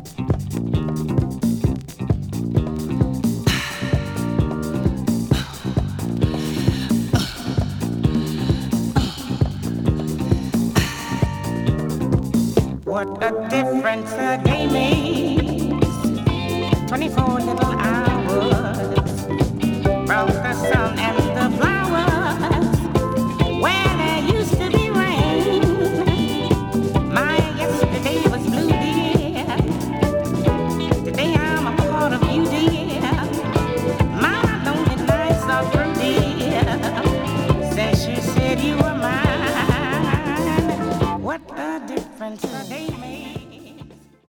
What a difference a day makes. 24 little hours.